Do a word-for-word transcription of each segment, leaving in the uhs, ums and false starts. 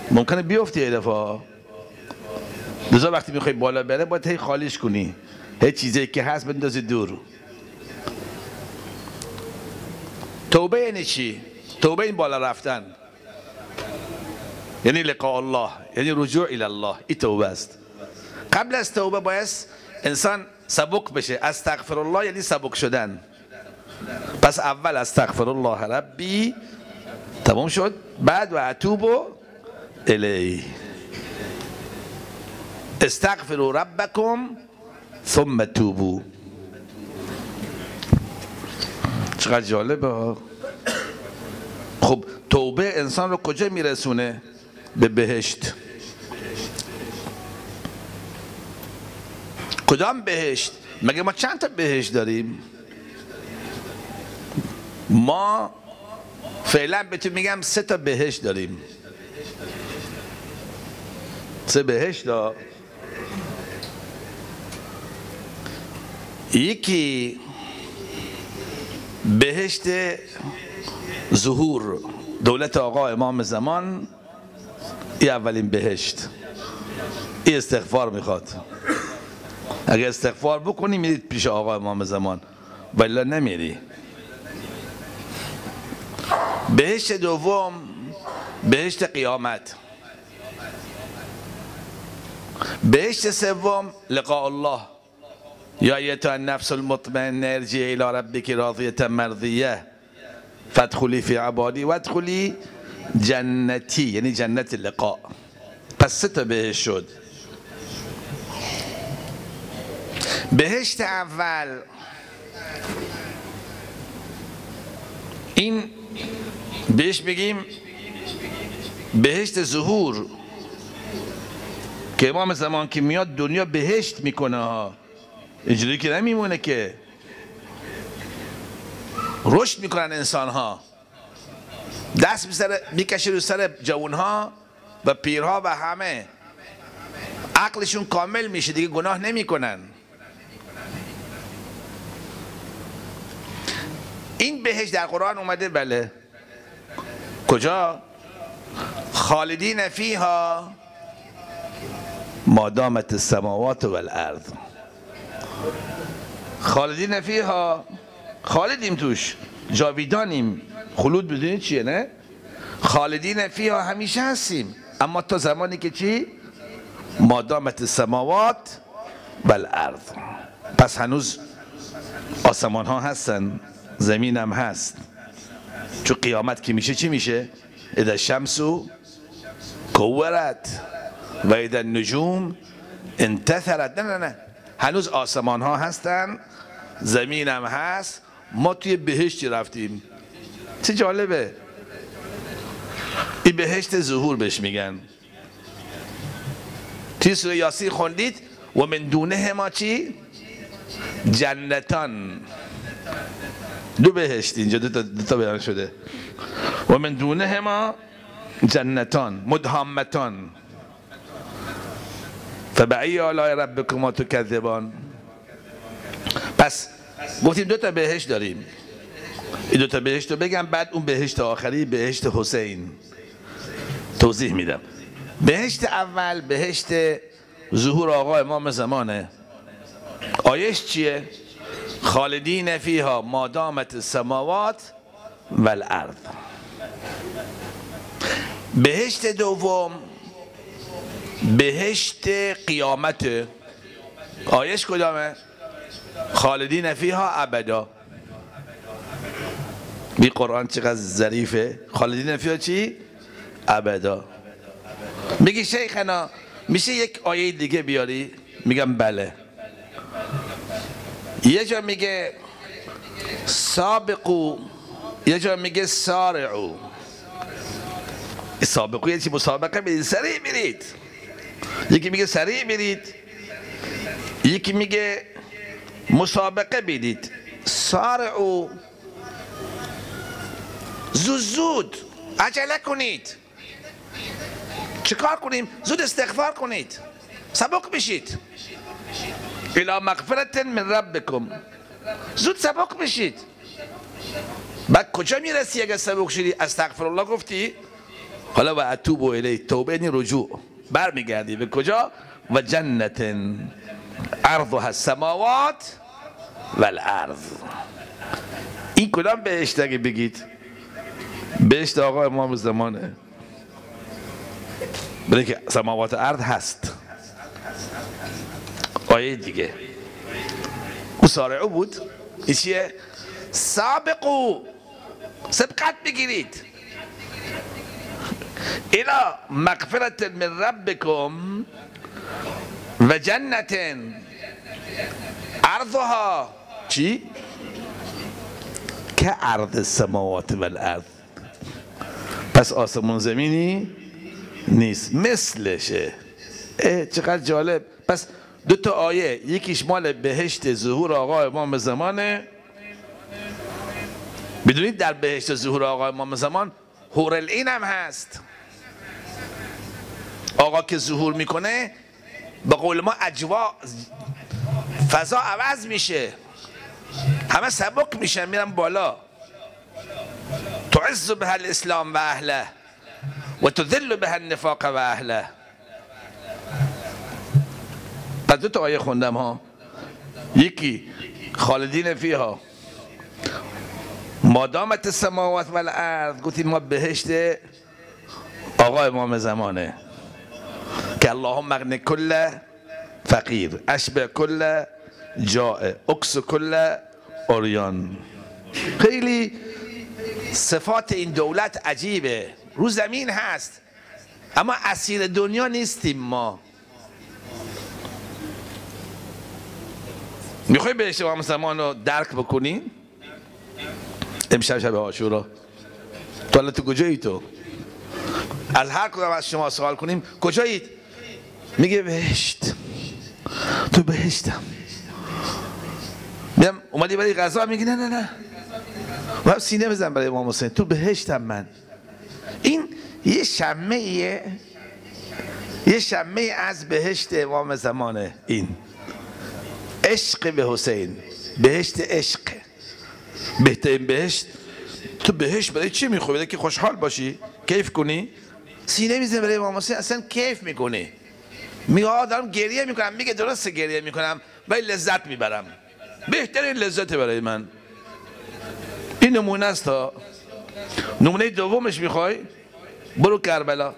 ممکنه بیفتی یه دفعه. لذا وقتی میخوای بالا بره باید هی خالیش کنی، هی چیزی که هست بندازی دور. توبه یعنی چی؟ توبه این بالا رفتن، یعنی لقاء الله، یعنی رجوع الی الله. این توبه است. قبل از توبه باید انسان سبک بشه. استغفر الله یعنی سبک شدن. پس اول استغفر الله ربی تمام شد، بعد و اتوب الیه. استغفروا ربکم ثم توبوا. چقدر جالبه. خب توبه انسان رو کجا میرسونه؟ به بهشت. کدام بهشت؟ مگه ما چند تا بهشت داریم؟ ما فعلا بهتون میگم سه تا بهشت داریم. سه بهشت دا. یکی بهشت ظهور، دولت آقا امام زمان. این اولین بهشت. این استغفار میخواد. اگه استغفار بکنی میرید پیش آقا امام زمان، ولی نمیری. بهشت دوم بهشت قیامت. بهشت سوم لقاء الله. یا ایتها النفس المطمئنه ارجعی الی ربک راضیة مرضیه فادخلی فی عبادی وادخلی جنتی، یعنی جنت لقاء. پس سه تا بهشت شد. بهشت اول این بهش بگیم بهشت ظهور، که امام زمان که میاد دنیا بهشت میکنه ها، اینجوری که نمیمونه، که رشد میکنن انسان ها، دست میکشه رو سر جوان ها و پیرها و همه، عقلشون کامل میشه دیگه، گناه نمیکنن. این بهشت در قرآن اومده. بله. کجا؟ خالدین فیها ما دامت السماوات والارض. خالدین فیها، خالدیم توش، جاویدانیم. خلود بدونید چیه نه؟ خالدین فیها همیشه هستیم، اما تا زمانی که چی؟ ما دامت السماوات والارض. پس هنوز آسمان ها هستن، زمین هم هست. چون قیامت که میشه چی میشه؟ اذا الشمس کورت و اذا النجوم انتثرت. نه نه نه، هنوز آسمان ها هستن، زمین هم هست، ما توی بهشتی رفتیم. چه جالبه. این بهشت ظهور بهش میگن. توی سوره یاسین خوندید و من دونه ما چی؟ جنتان. دو بهشت اینجا، دو تا, دو تا بیان شده. و من دونه ما جنتان مدهامتان فبأی آلاء ربکما تکذبان. پس گفتیم دو تا بهشت داریم. این دو تا بهشت رو بگم، بعد اون بهشت آخری بهشت حسین توضیح میدم. بهشت اول بهشت ظهور آقا امام زمانه. آیش چیه؟ خالدین فیها ما دامت السماوات والارض. بهشت دوم بهشت قیامت. آیش کدامه؟ خالدین فیها ابدا. بی قرآن چقدر ظریفه. خالدین فیها چی؟ ابدا. میگی شیخنا میشه یک آیه دیگه بیاری؟ میگم بله. یه جا میگه سابقو، یه جا میگه سارعو. سابقو یه چی؟ مسابقه برید، سریع برید. یکی میگه سریع برید، یکی میگه مسابقه برید. سارعو زود زود عجله کنید. چیکار کنیم؟ زود استغفار کنید، سبک بشید. الی مغفرت من ربکم. زود سبک بشید. بعد کجا میرسی اگه سبک شدی؟ استغفر الله گفتی؟ حالا و اتوب الیه، توبه یعنی رجوع، برمیگردی به کجا؟ و جنت عرضها السماوات و الارض. این کدام بهشت اگه بگید؟ بهشت آقا امام زمانه، برای که سماوات ارض هست. آیه دیگه مسارعو بود، این چیه؟ سابقو، سبقت بگیرید الى مغفرت من ربکم و جنت عرضها چی؟ که عرض السماوات و الارض. پس آسمون زمینی نیست، مثلشه. اه چقدر جالب. پس دو تا آیه، یکیش مال بهشت ظهور آقا امام زمانه. بدونید در بهشت ظهور آقا امام زمان حور العین هم هست. آقا که ظهور میکنه به قول ما اجوا، فضا عوض میشه، همه سبک میشن میرن بالا. تعز به الاسلام و اهله و تذل به النفاق و اهله. پس دو تا آیه خوندم ها، یکی خالدین فیها مادامت السماوات و الارض، گفتیم ما بهشت آقا امام زمانه که اللهم اغن کل فقیر، اشبع کل جائع، اکس کل عریان. خیلی صفات این دولت عجیبه. رو زمین هست اما اسیر دنیا نیستیم ما. میخوای بهشت امام زمان رو درک بکنی؟ امشب شب عاشورا تو الان تو کجایی؟ تو از هر کدام از شما سوال کنیم کجایید؟ میگه بهشت. تو بهشتم. میگم اومدی برای غذا؟ میگه نه نه نه، و سینه بزن برای امام حسین. تو بهشتم من. این یه شمه ایه، یه شمه از بهشت امام زمانه. این عشق به حسین، بهشت عشق، بهترین بهشت. تو بهشت برای چی میخوای؟ برای که خوشحال باشی، کیف کنی. سینه میزنه برای امام حسین، اصلا کیف میکنه. میگه دارم گریه میکنم. میگه درسته گریه میکنم ولی لذت میبرم، بهترین لذت برای من. این نمونه است. ها نمونه دومش میخوای؟ برو کربلا.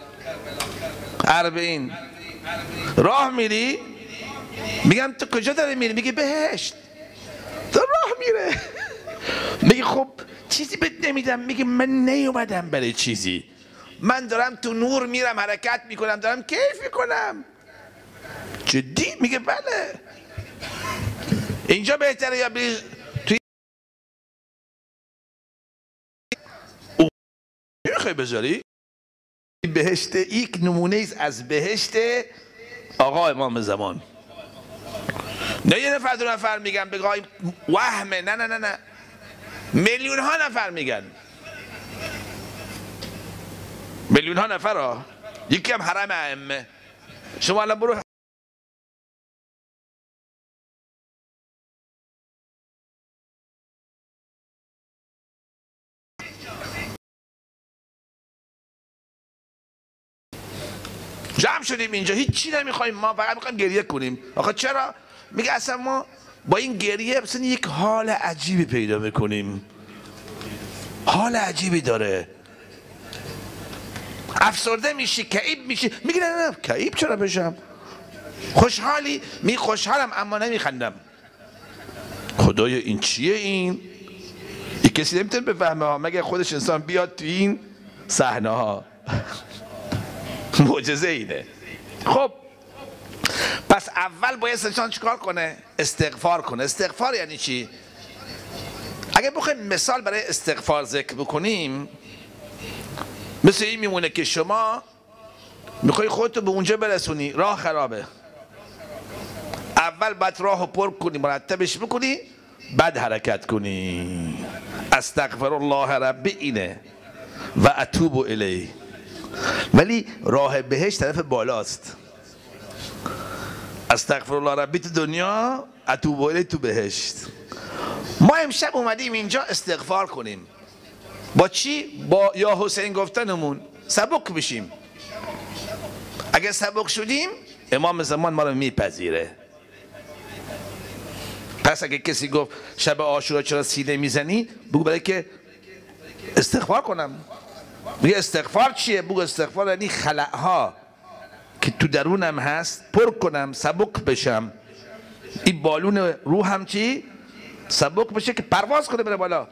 اربعین راه میری، میگم تو کجا داری میری؟ میگه بهشت. تو راه میره. میگه خب چیزی بهت نمیدم. میگه من نیومدم برای چیزی، من دارم تو نور میرم، حرکت میکنم، دارم کیف میکنم. جدی؟ میگه بله. اینجا بهتره یا بری توی میخوای بذاری؟ بهشت یک نمونه ایست از بهشت آقا امام زمان. نه یه نفر دو نفر میگن بگای وهمه، نه نه نه نه، میلیون ها نفر میگن، میلیون ها نفر ها. یکی هم حرم ائمه. شما الان برو جمع شدیم اینجا، هیچ چی نمیخوایم، ما فقط میخوایم گریه کنیم. آخه چرا؟ میگه اصلا ما با این گریه مثلا یک حال عجیبی پیدا میکنیم، حال عجیبی داره. افسرده میشی، کئیب میشی. میگه نه نه کئیب چرا بشم؟ خوشحالی؟ می خوشحالم اما نمیخندم. خدایا این چیه؟ این این کسی نمیتونه بفهمه ها مگه خودش انسان بیاد تو این صحنه ها. معجزه اینه. خب پس اول باید انسان چیکار کنه؟ استغفار کنه. استغفار یعنی چی؟ اگه بخوایم مثال برای استغفار ذکر بکنیم، مثل این میمونه که شما میخوای خودتو به اونجا برسونی، راه خرابه. اول باید راهو پر کنی، مرتبش بکنی، بعد حرکت کنی. استغفر الله ربی اینه و اتوب الیه. ولی راه بهشت طرف بالاست. استغفر الله ربی تو دنیا، اتوب الیه تو بهشت. ما امشب اومدیم اینجا استغفار کنیم. با چی؟ با یا حسین گفتنمون. سبک بشیم. اگه سبک شدیم امام زمان ما رو میپذیره. پس اگه کسی گفت شب عاشورا چرا سینه میزنی، بگو برای که استغفار کنم. میگه استغفار چیه؟ بگو استغفار یعنی خلأها که تو درونم هست پر کنم، سبک بشم، این بالون روحم چی؟ سبک بشه که پرواز کنه بره بالا.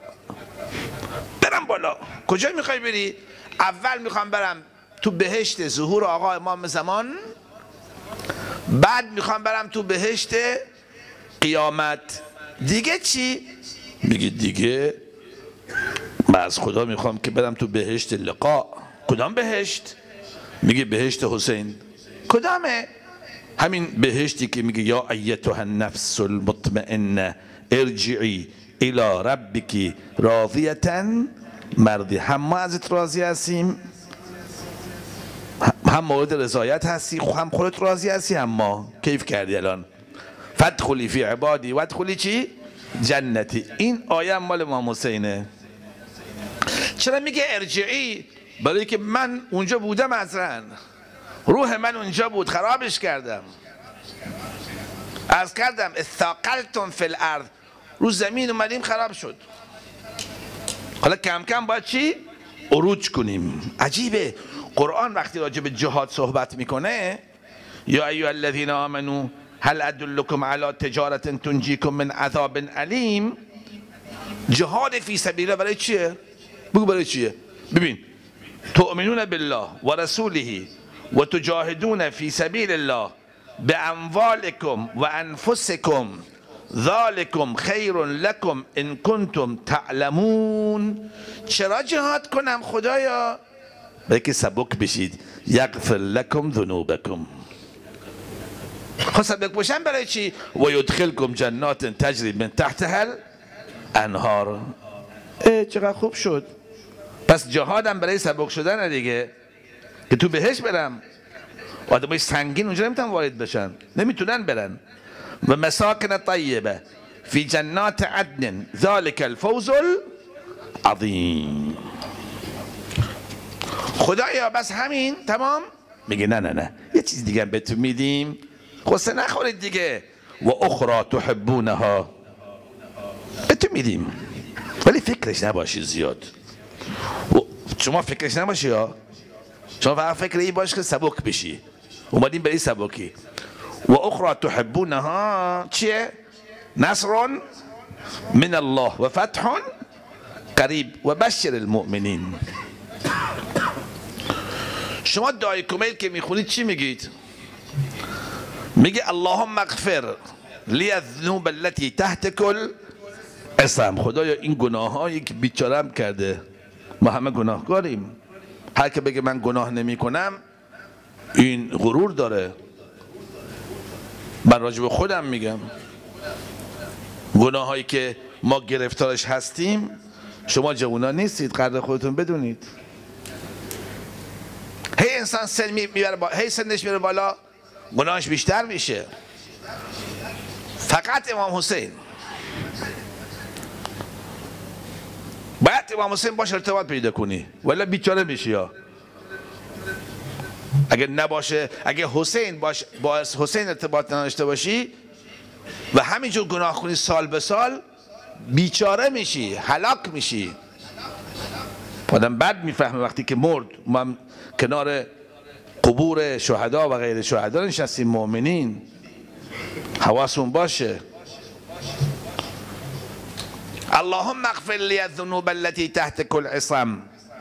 برم بالا. کجا میخوای بری؟ اول میخوام برم تو بهشت ظهور آقا امام زمان، بعد میخوام برم تو بهشت قیامت. دیگه چی؟ میگه دیگه من از خدا میخوام که برم تو بهشت لقا. کدام بهشت؟ میگه بهشت حسین. کدامه؟ همین بهشتی که میگه یا ایتها النفس المطمئنه ارجعی الی ربک راضیه مرضیه. هم ما ازت راضی هستیم، هم مورد رضایت هستی، هم خودت راضی هستی، هم ما کیف کردی. الان فادخلی فی عبادی وادخلی چی؟ جنتی. این آیه مال امام حسینه. چرا میگه ارجعی؟ برای که من اونجا بودم، ازرن روح من اونجا بود، خرابش کردم. عرض کردم اثاقلتم فی الارض، رو زمین اومدیم خراب شد. حالا کم کم باید چی؟ عروج کنیم. عجیبه قرآن وقتی راجع به جهاد صحبت میکنه، یا ایها الذین آمنو هل ادلکم علی تجارة تنجیکم من عذاب علیم. جهاد فی سبیل الله برای چیه؟ بگو برای چیه؟ ببین، تؤمنون بالله و رسوله و تجاهدون فی سبیل الله باموالکم و انفسکم ذالکم خیر لکم ان کنتم تعلمون. چرا جهاد کنم خدایا؟ برای که سبک بشید. یغفر لکم ذنوبکم. خب سبک باشم برای چی؟ و یدخلکم جنات تجری من تحتها الانهار. اه چقدر خوب شد. پس جهادم برای سبک شدن دیگه، که تو بهش برم. آدمای سنگین اونجا نمیتونن وارد بشن، نمیتونن برن. و مساکن طیبه فی جنات عدن ذالک الفوز العظیم. خدایا بس همین تمام؟ میگه نه نه نه، یه چیز دیگه هم بهتون میدیم، خسته نخورید دیگه. و اخرى تحبونها، بهتون میدیم ولی فکرش نباشید زیاد. شما فکرش نباشی ها، شما فقط فکر این باش که سبک بشی. اومدیم به این سبکی. و اخرى تحبونها چیه؟ نصر من الله و فتح قریب و بشر المؤمنین. شما دعای کمیل که میخونید چی میگید؟ میگه اللهم اغفر لی الذنوب التي تحت کل اسم. خدایا این گناه هایی که بیچارم کرده، ما همه گناهکاریم. هر که بگه من گناه نمی کنم این غرور داره. من راجع به خودم میگم گناه هایی که ما گرفتارش هستیم، شما جوونا نیستید، قدر خودتون بدونید. هی انسان سن میبره با... هی سنش میره بالا، گناهش بیشتر میشه. فقط امام حسین باید امام حسین باش ارتباط پیدا کنی، ولی بیچاره میشی. ها اگه نباشه، اگه حسین باش با حسین ارتباط نداشته باشی و همینجور گناه کنی سال به سال، بیچاره میشی، هلاک میشی. آدم بد میفهمه وقتی که مرد. ما کنار قبور شهدا و غیر شهدا نشستیم، مؤمنین، حواسون باشه. اللهم اغفر لی الذنوب التي تحت کل عصم.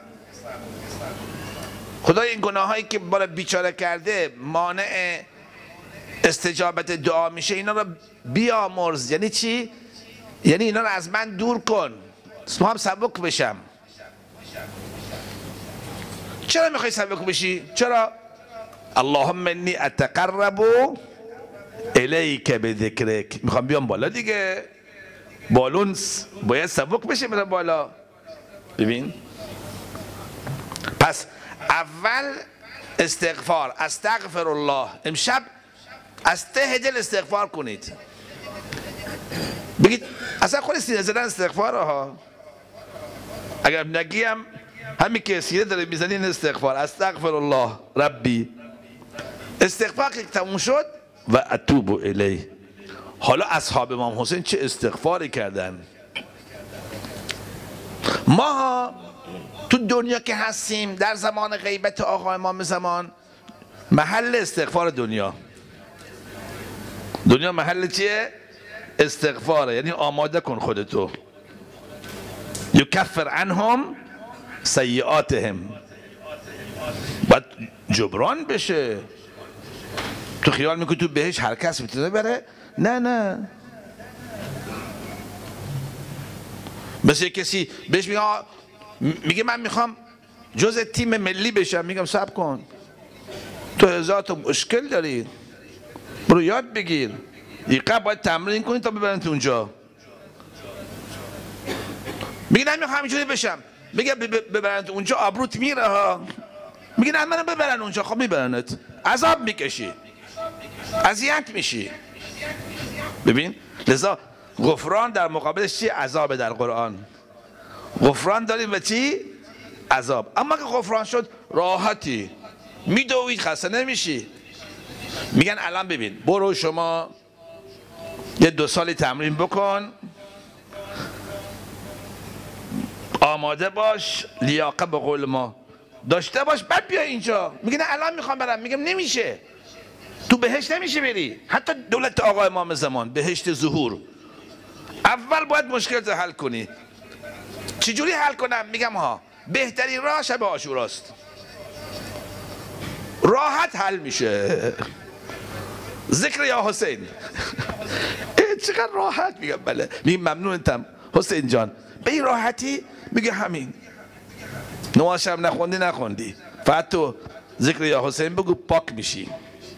خدای این گناه هایی که بالا بیچاره کرده مانع استجابت دعا میشه، اینا رو بیامرز. یعنی چی؟ یعنی اینا رو از من دور کن، ما هم سبک بشم. چرا میخوای سبک بشی؟ چرا؟ اللهم انی اتقرب الیک بذکرک. میخوام بیام بالا دیگه. بالون باید سبک بشه بره بالا. ببین، پس اول استغفار، استغفر الله. امشب از ته دل استغفار کنید، بگید اصلا خود سینه زدن استغفار ها. اگر نگیم همین که سیره داره میزنی این استغفار، استغفر الله ربی. استغفار که تموم شد و اتوب الیه. حالا اصحاب امام حسین چه استغفاری کردن. ما تو دنیا که هستیم در زمان غیبت آقا امام زمان محل استغفار دنیا. دنیا محل چیه؟ استغفاره. یعنی آماده کن خودتو. یکفر عنهم سیئاتهم، باید جبران بشه. تو خیال میکنی تو بهش هر کس میتونه بره؟ نه نه. مثل کسی بهش میگه میگه من میخوام جز تیم ملی بشم، میگم صبر کن، تو هزار تا مشکل داری، برو یاد بگیر، یقه باید تمرین کنی تا ببرنت اونجا. میگه نه میخوام اینجوری بشم، میگه ببرنت اونجا آبروت میره ها. میگه نه منو ببرن اونجا. خب میبرنت، عذاب میکشی، اذیت میشی. ببین لذا غفران در مقابلش چی؟ عذاب. در قرآن غفران داریم و چی؟ عذاب. اما که غفران شد راحتی، میدوید، خسته نمیشی. میگن الان ببین برو شما یه دو سالی تمرین بکن، آماده باش، لیاقه به قول ما داشته باش، بعد بیا اینجا. میگن الان میخوام برم. میگم نمیشه، تو بهشت نمیشه بری. حتی دولت آقا امام زمان، بهشت ظهور، اول باید مشکلت حل کنی. چجوری حل کنم؟ میگم ها بهترین راه شب عاشوراست، راحت حل میشه. ذکر یا حسین. چقدر راحت. میگم بله. میگم ممنونتم حسین جان. به این راحتی؟ میگه همین. نمازش هم نخوندی نخوندی، فقط تو ذکر یا حسین بگو، پاک میشی،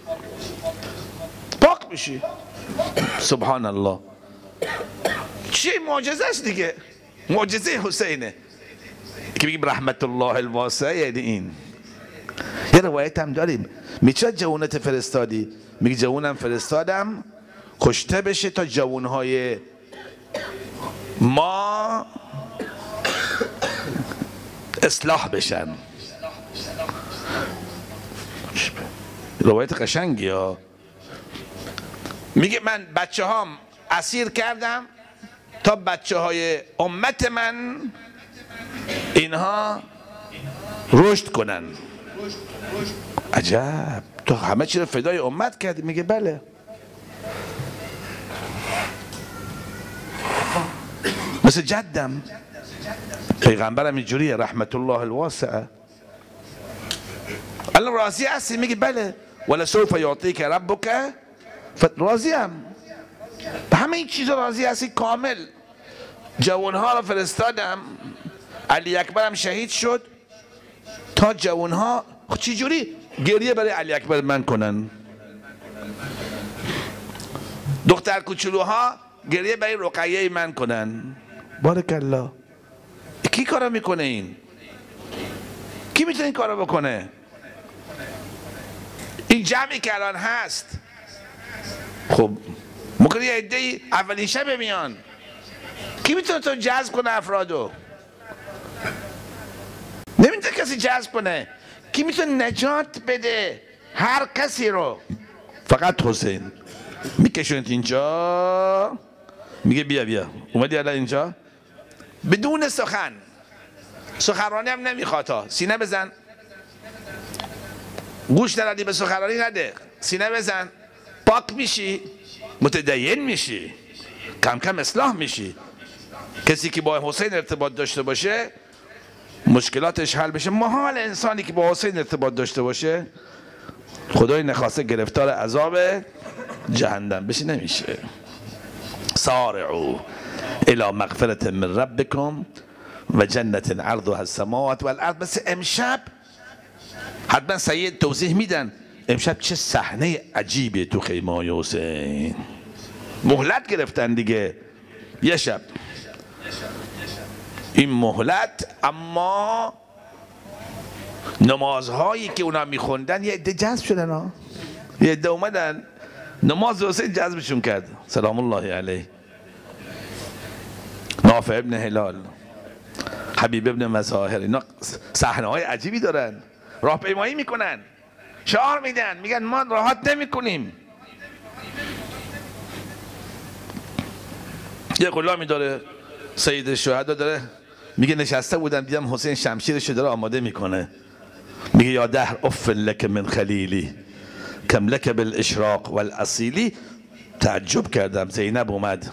پاک میشی. سبحان الله. چه معجزه است دیگه. معجزه حسینه که میگیم رحمت الله الواسعه. یعنی این یه روایت هم داریم، میگه جوونت فرستادی؟ میگه جوونم فرستادم کشته بشه تا جوونهای ما اصلاح بشن. روایت قشنگی ها. میگه من بچه هام اسیر کردم تا بچه های امت من اینها رشد کنن. عجب، تو همه چی رو فدای امت کردی؟ میگه بله. مثل جدم پیغمبرم اینجوریه، رحمت الله الواسعه. الان راضی هستی؟ میگه بله. ولا سوف یعطیک ربک. راضیم، به همه این چیزا راضی هستی کامل. جوانها رو فرستادم، علی اکبرم شهید شد تا جوانها چی جوری گریه برای علی اکبر من کنن. دختر کوچولوها گریه برای رقیه من کنن. بارک الله. کی کارو میکنه این؟ کی میتونه این کارو بکنه؟ این جمعی که الان هست، خب ممکنه یه عده‌ای اولین شب میان. کی میتونه تو جذب کنه افرادو؟ نمیتونه کسی جذب کنه. کی میتونه نجات بده هر کسی رو؟ فقط حسین. میکشونت اینجا، میگه بیا بیا اومدی الان اینجا، بدون سخن، سخنرانی هم نمیخواد ها، سینه بزن، گوش ندادی به سخنرانی نده، سینه بزن، پاک میشی، متدین میشی، کم کم اصلاح میشی. کسی که با حسین ارتباط داشته باشه مشکلاتش حل بشه. محال انسانی که با حسین ارتباط داشته باشه خدای نخواسته گرفتار عذاب جهنم بشه نمیشه. سارعوا الى مغفرة من ربكم و جنت عرضها السماوات والارض. بس امشب حتما سید توضیح میدن امشب چه صحنه عجیبه تو خیمه حسین. مهلت گرفتن دیگه یه شب، این مهلت. اما نمازهایی که اونا میخوندن یه عده جذب شدن ها، یه عده اومدن نماز حسین جذبشون کرد سلام الله علیه. نافع ابن هلال حبیب ابن مظاهر، اینا صحنه های عجیبی دارن. راهپیمایی میکنن، شعار میدن، میگن ما راحت نمیکنیم. یه غلامی داره سید الشهدا داره، میگه نشسته بودم دیدم حسین شمشیرش داره آماده میکنه، میگه یا دهر اف لک من خلیلی کم لک بالاشراق والاصیلی. تعجب کردم. زینب اومد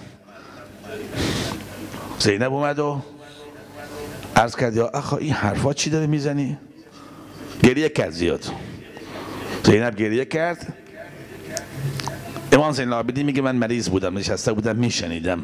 زینب اومد و عرض کرد یا آخا این حرفا چی داره میزنی؟ گریه کرد زیاد. زینب گریه کرد. امام زین العابدین میگه من مریض بودم، نشسته بودم میشنیدم.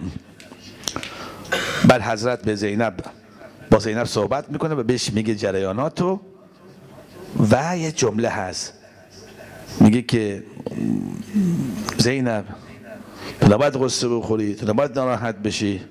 بعد حضرت به زینب با زینب صحبت میکنه و بهش میگه جریاناتو و یه جمله هست میگه که زینب تو نباید غصه بخوری، تو نباید ناراحت بشی،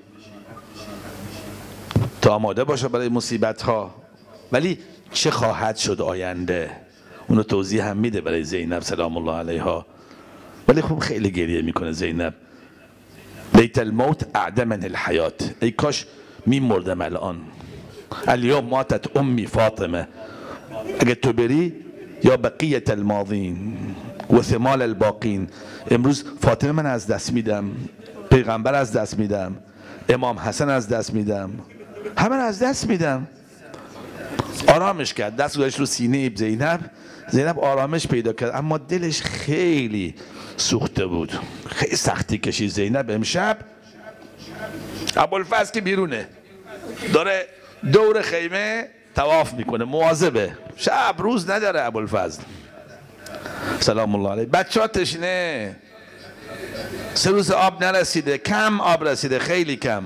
تو آماده باشه برای مصیبت ها، ولی چه خواهد شد آینده اونو توضیح هم میده برای زینب سلام الله علیها. ولی خب خیلی گریه میکنه زینب. لیت الموت اعدمن الحیات، ای کاش میمردم الان. الیوم ماتت امی فاطمه، اگه تو بری یا بقیت الماضین و ثمال الباقین، امروز فاطمه من از دست میدم، پیغمبر از دست میدم، امام حسن از دست میدم، همه از دست میدم. آرامش کرد، دست گذاشت رو سینه زینب. زینب آرامش پیدا کرد، اما دلش خیلی سوخته بود، خیلی سختی کشید زینب. امشب ابوالفضل که بیرونه داره دور خیمه طواف میکنه، مواظبه، شب روز نداره ابوالفضل سلام الله علیه. بچه ها تشنه، سه روز آب نرسیده، کم آب رسیده، خیلی کم.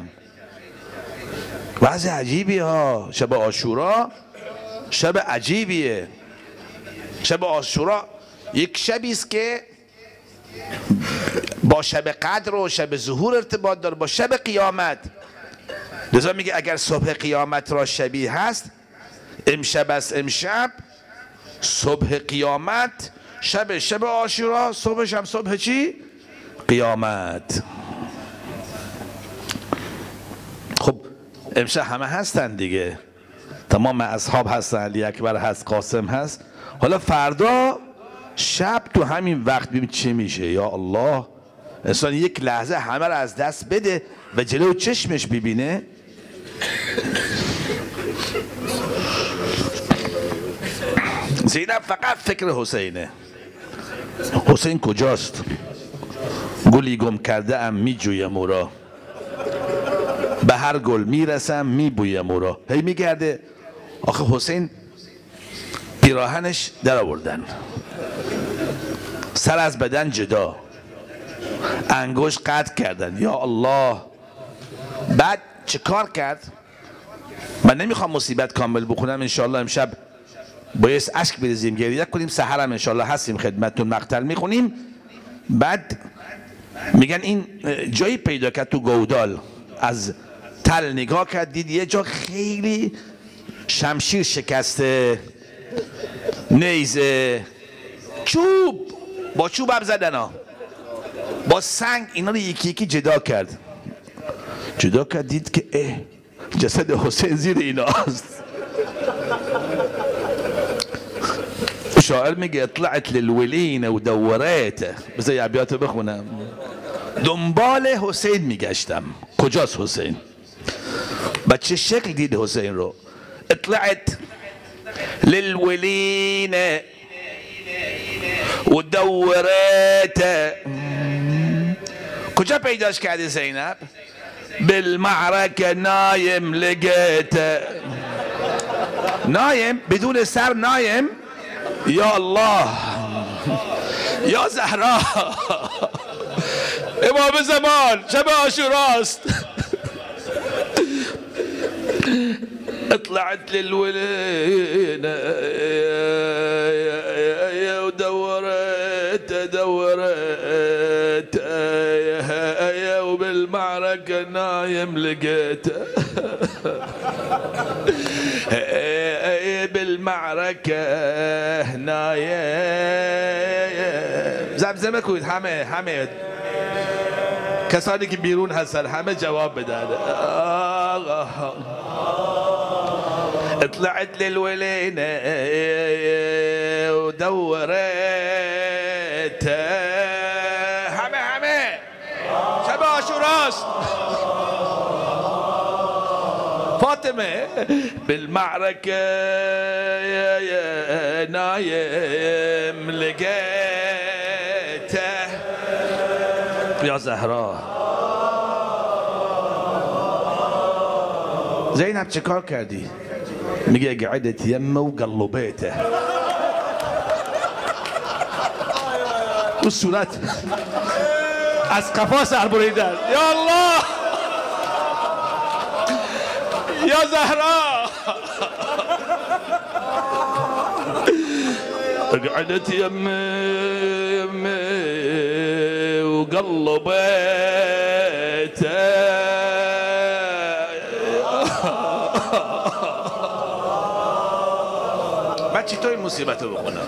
وضع عجیبی ها. شب عاشورا شب عجیبیه. شب عاشورا یک شبی است که با شب قدر و شب ظهور ارتباط داره، با شب قیامت. لذا میگه اگر صبح قیامت را شبیه هست، امشب است امشب، صبح قیامت شب شب عاشورا، صبحش هم صبح چی؟ قیامت. خب امشب همه هستن دیگه، تمام اصحاب هستن، علی اکبر هست، قاسم هست. حالا فردا شب تو همین وقت ببین چه میشه. یا الله، انسان یک لحظه همه را از دست بده و جلو چشمش ببینه. زینب فقط فکر حسینه. حسین کجاست؟ گلی گم کرده ام میجویم او را، به هر گل میرسم میبویم او را. هی میگرده. آخه حسین پیراهنش در آوردن، سر از بدن جدا، انگشت قطع کردن. یا الله. بعد چه کار کرد؟ من نمیخوام مصیبت کامل بخونم، انشالله امشب باید اشک بریزیم، گریه کنیم، سحرم انشالله هستیم خدمتتون، مقتل میخونیم. بعد میگن این جایی پیدا کرد تو گودال، از تل نگاه کرد، دید یه جا خیلی شمشیر شکسته، نیزه، چوب، با چوب هم زدن ها، با سنگ، اینا رو یکی یکی جدا کرد. جدا کرد، دید که اه جسد حسین زیر ایناست. شاعر میگه اطلعت للولین و دوریته. بذار یه ابیاتو بخونم. دنبال حسین میگشتم، کجاست حسین؟ با چه شکل دید حسین رو؟ اطلعت للولین و دوریته. کجا پیداش کردی زینب؟ بالمعرکه نایم لقیته. نایم بدون سر، نایم. یا الله، یا زهرا، امام زمان، شب عاشوراست. اطلعت للولين ودورت دورت وبالمعركة نايم لقيته. بالمعركة نايم. زمزمه کنید همه همه کسانی که بیرون هستن همه جواب بدن. طلعت للولينة ودورت همه همه شب عاشوراست. فاطمة بالمعركة نايم لقيته يا زهراء. زینب چه کار کردی؟ میگه قعدت یمه و قلبیته. و صورت از قفا سر بریدن. یا الله یا زهرا قعدت يمي يمي وقلبيته. من چطور این مصیبت رو بخونم؟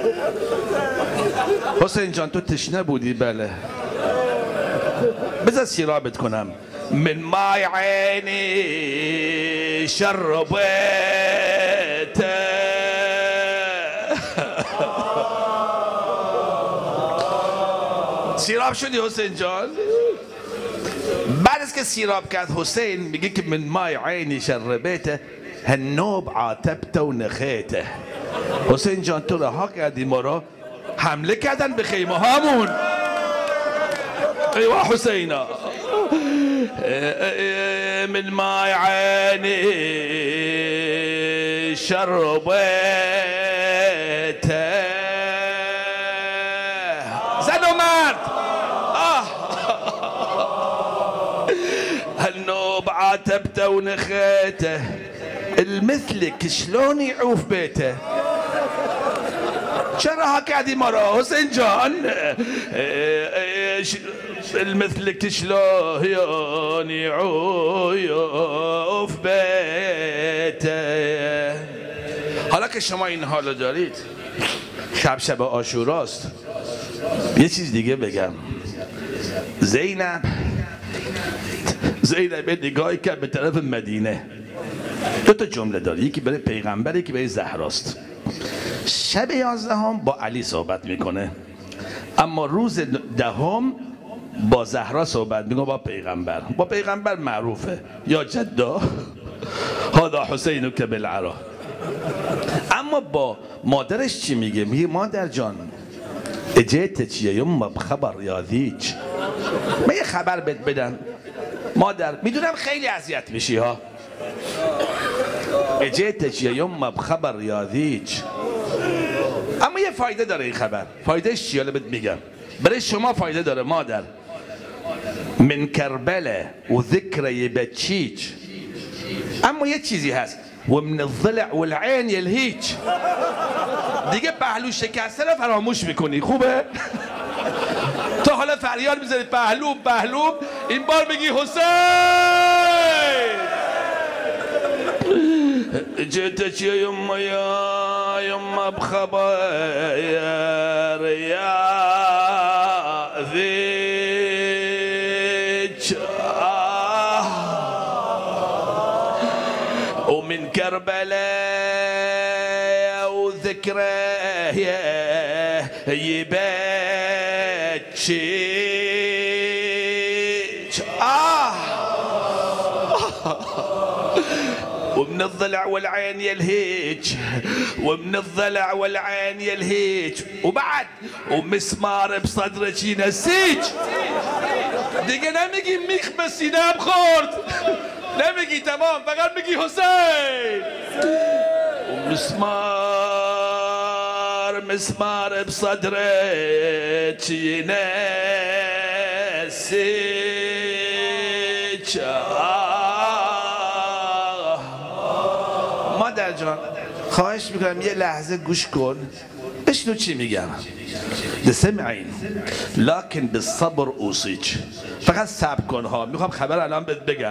حسین جان تو تشنه بودی؟ بله. بذار سیرابت کنم. من مای عینی شربته. سیراب شدی حسین جان؟ بعد از که سیراب کرد حسین میگه که من مای عینی شربته هنوب عاتبته و نخیته. حسین جان تو رها کردی ما را، حمله کردن به خیمه هامون. ایوه حسینا من مای عینی شربته. زن و مرد هالنوب عاتبته ونخيته. المثلك شلون يعوف بيته؟ شرها قاعد مرة حسين جان المثلك شلون يعوف بيته. حالا که شما این حالو دارید، شب شب عاشوراست، یه چیز دیگه بگم. زینب زینب نگاهی کرد به طرف مدینه. دو تا جمله داره، یکی برای پیغمبر، یکی برای زهراست. شب یازدهم با علی صحبت میکنه، اما روز دهم با زهرا صحبت میکنه، با پیغمبر. با پیغمبر معروفه یا جدا هذا حسین که بالعرا. اما با مادرش چی میگه؟ میگه مادر جان اجیت چیه یم بخبر یادیچ. من یه خبر بهت بدم مادر، میدونم خیلی اذیت میشی ها. اجیت چیه یم بخبر یادیچ، اما یه فایده داره این خبر. فایدهش چیه؟ حالا بهت میگم. برای شما فایده داره مادر. من کربله و ذکر بچیچ، اما یه چیزی هست و من الضلع والعین یلهیچ. دیگه پهلو شکسته رو فراموش میکنی. خوبه؟ تا حالا فریاد میزنی پهلو پهلو، این بار بگی حسین. جئت چیه یم یا یم بخبر یا ذیچ ومن كربلاء وذكرى يبكيك آه ومن الضلع والعين يلهيج، ومن الضلع والعين يلهيج، وبعد ومسمار بصدرك ينسيج. دیگه نمیگی میخ به سینه‌ام خورد، نمیگی تمام، فقط میگی حسین. ومسمار مسمار بصدرك ينسيج. مادر جان خواهش میکنم یه لحظه گوش کن، بشنو چی میگم. سمعین لکن بالصبر اوصیک. فقط صبر کن ها، میخوام خبر الان بهت بگم.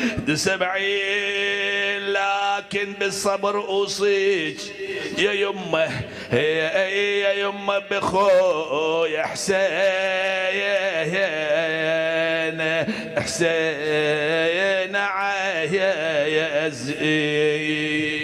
سمعین لکن بالصبر اوصیک یا یمه یا یمه بخوی حسین حسین عزیز.